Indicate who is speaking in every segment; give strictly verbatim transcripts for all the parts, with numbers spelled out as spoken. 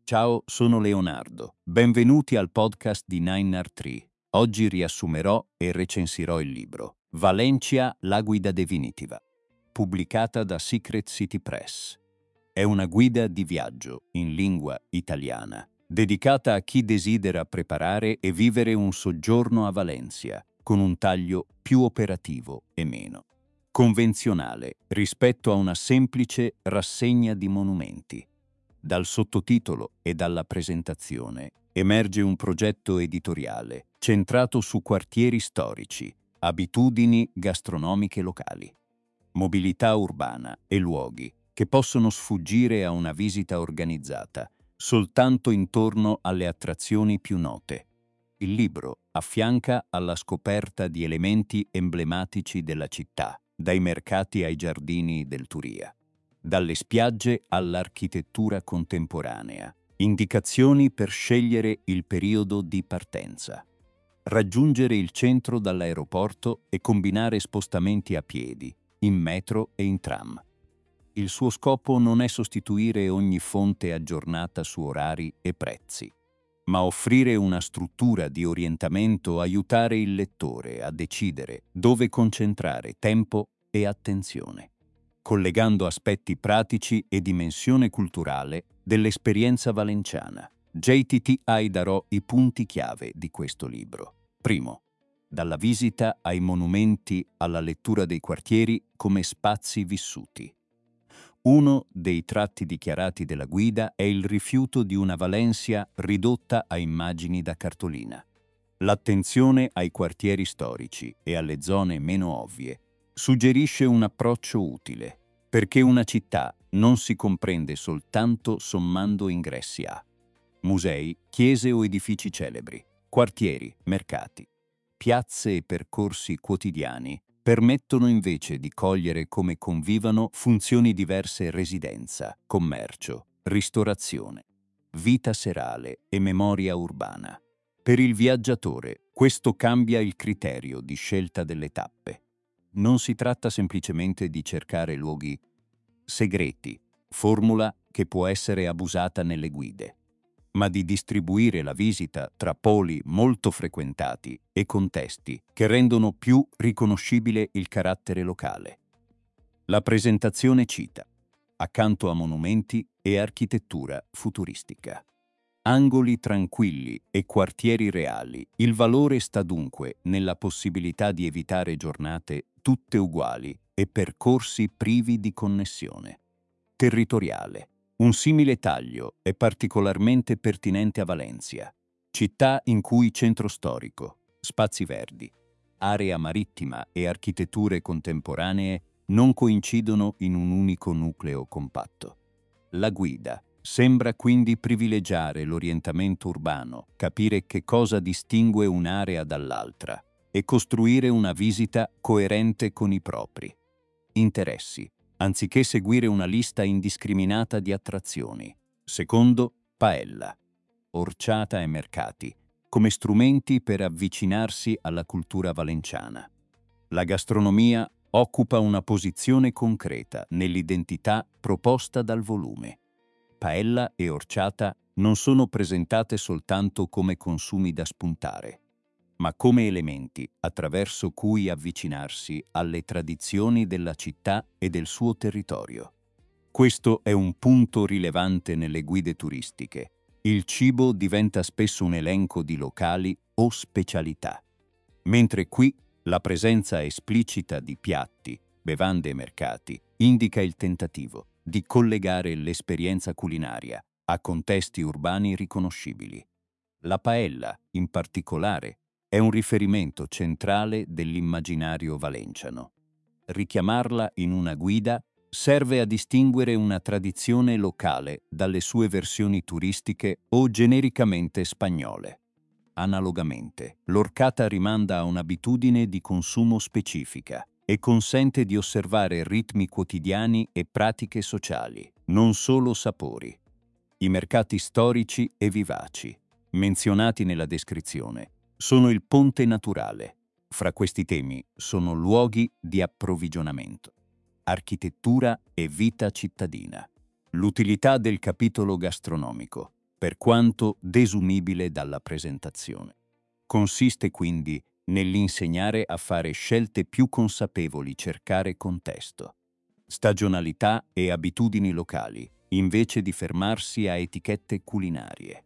Speaker 1: Ciao, sono Leonardo. Benvenuti al podcast di Nine Art Tree. Oggi riassumerò e recensirò il libro Valencia, la guida definitiva, pubblicata da Secret City Press. È una guida di viaggio in lingua italiana, dedicata a chi desidera preparare e vivere un soggiorno a Valencia, con un taglio più operativo e meno convenzionale rispetto a una semplice rassegna di monumenti. Dal sottotitolo e dalla presentazione emerge un progetto editoriale centrato su quartieri storici, abitudini gastronomiche locali, mobilità urbana e luoghi che possono sfuggire a una visita organizzata soltanto intorno alle attrazioni più note. Il libro affianca alla scoperta di elementi emblematici della città, dai mercati ai giardini del Turia, dalle spiagge all'architettura contemporanea, indicazioni per scegliere il periodo di partenza, raggiungere il centro dall'aeroporto e combinare spostamenti a piedi, in metro e in tram. Il suo scopo non è sostituire ogni fonte aggiornata su orari e prezzi, ma offrire una struttura di orientamento, aiutare il lettore a decidere dove concentrare tempo e attenzione, collegando aspetti pratici e dimensione culturale dell'esperienza valenciana. J T T I darò i punti chiave di questo libro. Primo, dalla visita ai monumenti alla lettura dei quartieri come spazi vissuti. Uno dei tratti dichiarati della guida è il rifiuto di una Valencia ridotta a immagini da cartolina. L'attenzione ai quartieri storici e alle zone meno ovvie suggerisce un approccio utile, perché una città non si comprende soltanto sommando ingressi a musei, chiese o edifici celebri, quartieri, mercati, piazze e percorsi quotidiani permettono invece di cogliere come convivano funzioni diverse: residenza, commercio, ristorazione, vita serale e memoria urbana. Per il viaggiatore, questo cambia il criterio di scelta delle tappe. Non si tratta semplicemente di cercare luoghi segreti, formula che può essere abusata nelle guide, ma di distribuire la visita tra poli molto frequentati e contesti che rendono più riconoscibile il carattere locale. La presentazione cita, accanto a monumenti e architettura futuristica, angoli tranquilli e quartieri reali, il valore sta dunque nella possibilità di evitare giornate tutte uguali e percorsi privi di connessione. Territoriale. Un simile taglio è particolarmente pertinente a Valencia, città in cui centro storico, spazi verdi, area marittima e architetture contemporanee non coincidono in un unico nucleo compatto. La guida sembra quindi privilegiare l'orientamento urbano, capire che cosa distingue un'area dall'altra e costruire una visita coerente con i propri interessi, anziché seguire una lista indiscriminata di attrazioni. Secondo, paella, orciata e mercati, come strumenti per avvicinarsi alla cultura valenciana. La gastronomia occupa una posizione concreta nell'identità proposta dal volume. Paella e orciata non sono presentate soltanto come consumi da spuntare, ma come elementi attraverso cui avvicinarsi alle tradizioni della città e del suo territorio. Questo è un punto rilevante nelle guide turistiche. Il cibo diventa spesso un elenco di locali o specialità, mentre qui la presenza esplicita di piatti, bevande e mercati indica il tentativo di collegare l'esperienza culinaria a contesti urbani riconoscibili. La paella, in particolare, è un riferimento centrale dell'immaginario valenciano. Richiamarla in una guida serve a distinguere una tradizione locale dalle sue versioni turistiche o genericamente spagnole. Analogamente, l'orcata rimanda a un'abitudine di consumo specifica e consente di osservare ritmi quotidiani e pratiche sociali, non solo sapori. I mercati storici e vivaci, menzionati nella descrizione, sono il ponte naturale. Fra questi temi sono luoghi di approvvigionamento, architettura e vita cittadina. L'utilità del capitolo gastronomico. per quanto desumibile dalla presentazione. Consiste quindi nell'insegnare a fare scelte più consapevoli, cercare contesto, stagionalità e abitudini locali, invece di fermarsi a etichette culinarie.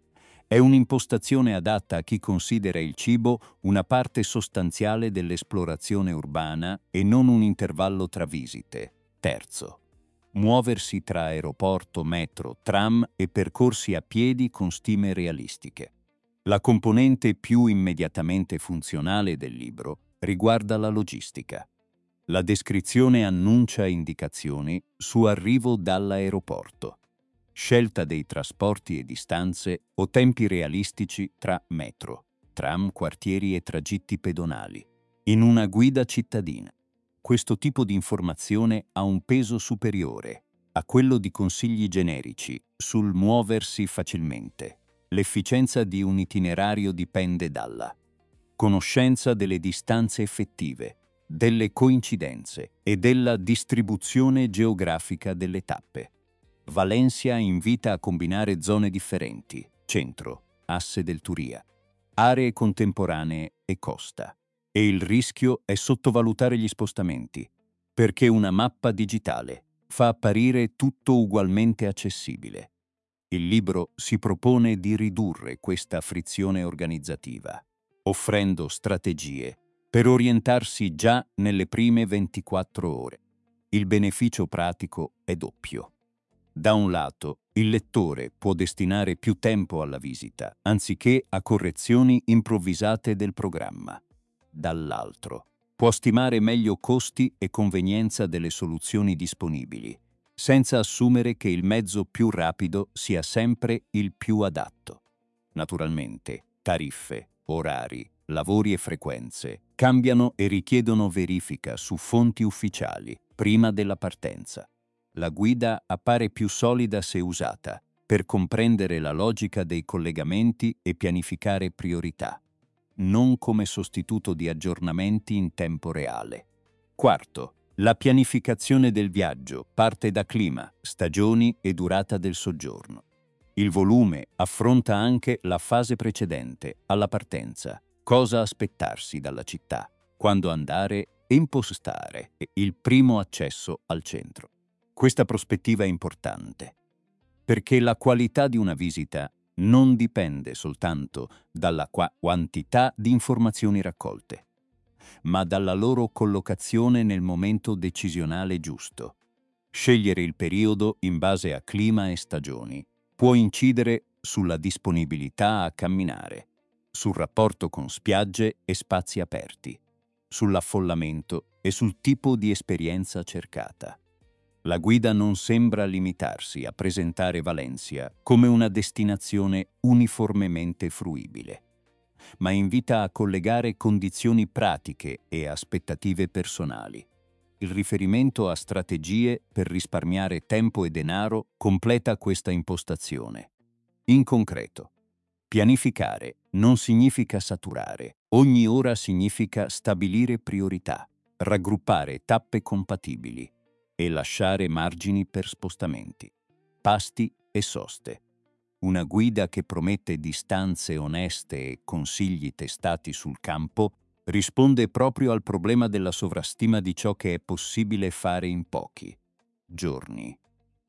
Speaker 1: È un'impostazione adatta a chi considera il cibo una parte sostanziale dell'esplorazione urbana e non un intervallo tra visite. Terzo, muoversi tra aeroporto, metro, tram e percorsi a piedi con stime realistiche. La componente più immediatamente funzionale del libro riguarda la logistica. La descrizione annuncia indicazioni su arrivo dall'aeroporto, scelta dei trasporti e distanze o tempi realistici tra metro, tram, quartieri e tragitti pedonali, in una guida cittadina. Questo tipo di informazione ha un peso superiore a quello di consigli generici sul muoversi facilmente. L'efficienza di un itinerario dipende dalla conoscenza delle distanze effettive, delle coincidenze e della distribuzione geografica delle tappe. Valencia invita a combinare zone differenti, centro, asse del Turia, aree contemporanee e costa. E il rischio è sottovalutare gli spostamenti, perché una mappa digitale fa apparire tutto ugualmente accessibile. Il libro si propone di ridurre questa frizione organizzativa, offrendo strategie per orientarsi già nelle prime ventiquattro ore. Il beneficio pratico è doppio. Da un lato, il lettore può destinare più tempo alla visita, anziché a correzioni improvvisate del programma. Dall'altro, può stimare meglio costi e convenienza delle soluzioni disponibili, senza assumere che il mezzo più rapido sia sempre il più adatto. Naturalmente, tariffe, orari, lavori e frequenze cambiano e richiedono verifica su fonti ufficiali prima della partenza. La guida appare più solida se usata per comprendere la logica dei collegamenti e pianificare priorità, non come sostituto di aggiornamenti in tempo reale. Quarto, la pianificazione del viaggio parte da clima, stagioni e durata del soggiorno. Il volume affronta anche la fase precedente alla partenza, cosa aspettarsi dalla città, quando andare e impostare il primo accesso al centro. Questa prospettiva è importante, perché la qualità di una visita non dipende soltanto dalla qua- quantità di informazioni raccolte, ma dalla loro collocazione nel momento decisionale giusto. Scegliere il periodo in base a clima e stagioni può incidere sulla disponibilità a camminare, sul rapporto con spiagge e spazi aperti, sull'affollamento e sul tipo di esperienza cercata. La guida non sembra limitarsi a presentare Valencia come una destinazione uniformemente fruibile, ma invita a collegare condizioni pratiche e aspettative personali. Il riferimento a strategie per risparmiare tempo e denaro completa questa impostazione. In concreto, pianificare non significa saturare, ogni ora significa stabilire priorità, raggruppare tappe compatibili e lasciare margini per spostamenti, pasti e soste. Una guida che promette distanze oneste e consigli testati sul campo risponde proprio al problema della sovrastima di ciò che è possibile fare in pochi giorni.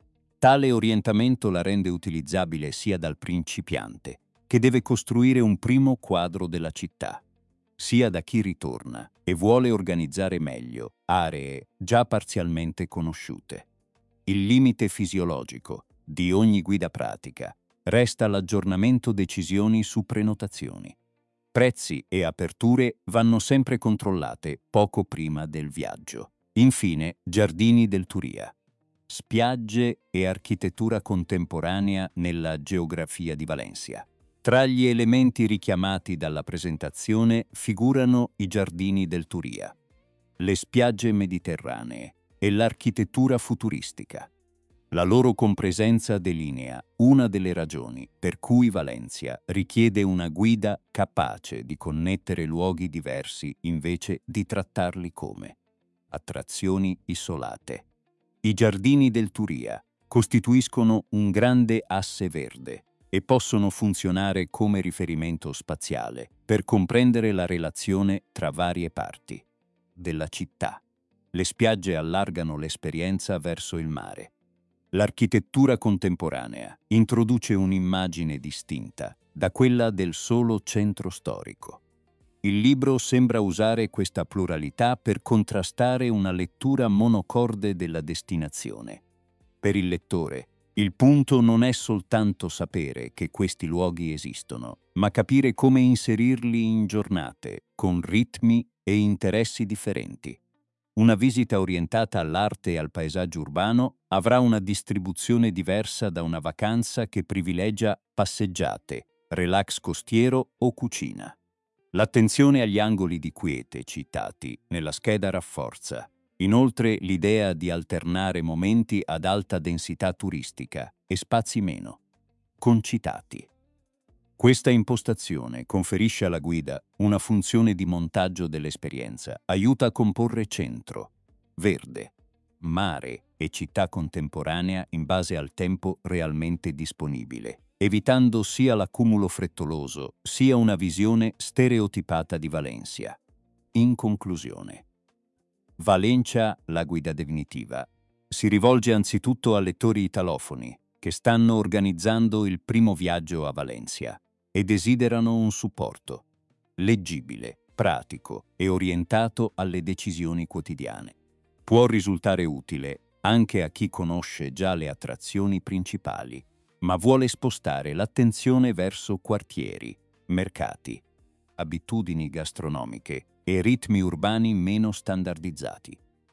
Speaker 1: Tale orientamento la rende utilizzabile sia dal principiante, che deve costruire un primo quadro della città, sia da chi ritorna e vuole organizzare meglio aree già parzialmente conosciute. Il limite fisiologico di ogni guida pratica resta l'aggiornamento decisioni su prenotazioni. Prezzi e aperture vanno sempre controllate poco prima del viaggio. Infine, giardini del Turia. Spiagge e architettura contemporanea nella geografia di Valencia. Tra gli elementi richiamati dalla presentazione figurano i giardini del Turia, le spiagge mediterranee e l'architettura futuristica. La loro compresenza delinea una delle ragioni per cui Valencia richiede una guida capace di connettere luoghi diversi invece di trattarli come attrazioni isolate. I giardini del Turia costituiscono un grande asse verde, e possono funzionare come riferimento spaziale per comprendere la relazione tra varie parti della città. Le spiagge allargano l'esperienza verso il mare. L'architettura contemporanea introduce un'immagine distinta da quella del solo centro storico. Il libro sembra usare questa pluralità per contrastare una lettura monocorde della destinazione. Per il lettore, il punto non è soltanto sapere che questi luoghi esistono, ma capire come inserirli in giornate, con ritmi e interessi differenti. Una visita orientata all'arte e al paesaggio urbano avrà una distribuzione diversa da una vacanza che privilegia passeggiate, relax costiero o cucina. L'attenzione agli angoli di quiete citati nella scheda rafforza, inoltre, l'idea di alternare momenti ad alta densità turistica e spazi meno concitati. Questa impostazione conferisce alla guida una funzione di montaggio dell'esperienza, aiuta a comporre centro, verde, mare e città contemporanea in base al tempo realmente disponibile, evitando sia l'accumulo frettoloso sia una visione stereotipata di Valencia. In conclusione, Valencia, la guida definitiva, si rivolge anzitutto a lettori italofoni che stanno organizzando il primo viaggio a Valencia e desiderano un supporto leggibile, pratico e orientato alle decisioni quotidiane. Può risultare utile anche a chi conosce già le attrazioni principali, ma vuole spostare l'attenzione verso quartieri, mercati, abitudini gastronomiche e ritmi urbani meno standardizzati.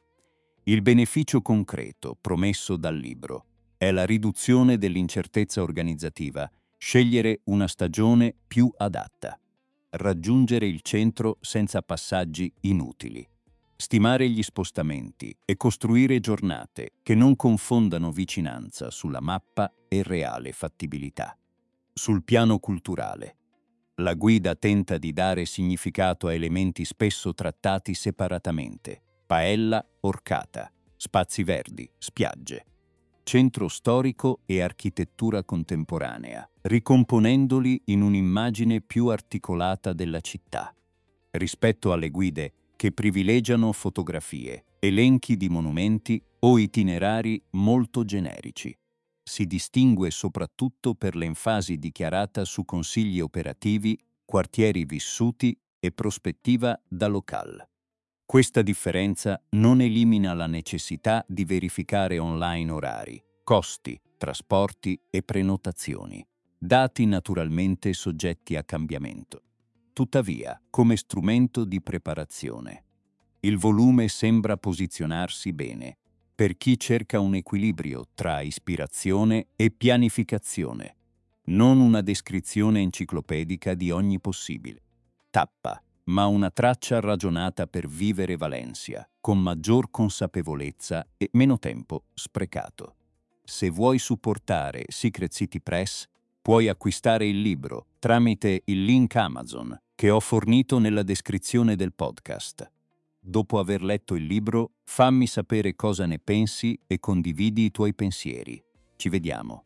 Speaker 1: Il beneficio concreto promesso dal libro è la riduzione dell'incertezza organizzativa, scegliere una stagione più adatta, raggiungere il centro senza passaggi inutili, stimare gli spostamenti e costruire giornate che non confondano vicinanza sulla mappa e reale fattibilità. Sul piano culturale, la guida tenta di dare significato a elementi spesso trattati separatamente: paella, orcata, spazi verdi, spiagge, centro storico e architettura contemporanea, ricomponendoli in un'immagine più articolata della città. Rispetto alle guide che privilegiano fotografie, elenchi di monumenti o itinerari molto generici, si distingue soprattutto per l'enfasi dichiarata su consigli operativi, quartieri vissuti e prospettiva da locale. Questa differenza non elimina la necessità di verificare online orari, costi, trasporti e prenotazioni, dati naturalmente soggetti a cambiamento. Tuttavia, come strumento di preparazione, il volume sembra posizionarsi bene per chi cerca un equilibrio tra ispirazione e pianificazione, non una descrizione enciclopedica di ogni possibile tappa, ma una traccia ragionata per vivere Valencia con maggior consapevolezza e meno tempo sprecato. Se vuoi supportare Secret City Press, puoi acquistare il libro tramite il link Amazon che ho fornito nella descrizione del podcast. Dopo aver letto il libro, fammi sapere cosa ne pensi e condividi i tuoi pensieri. Ci vediamo.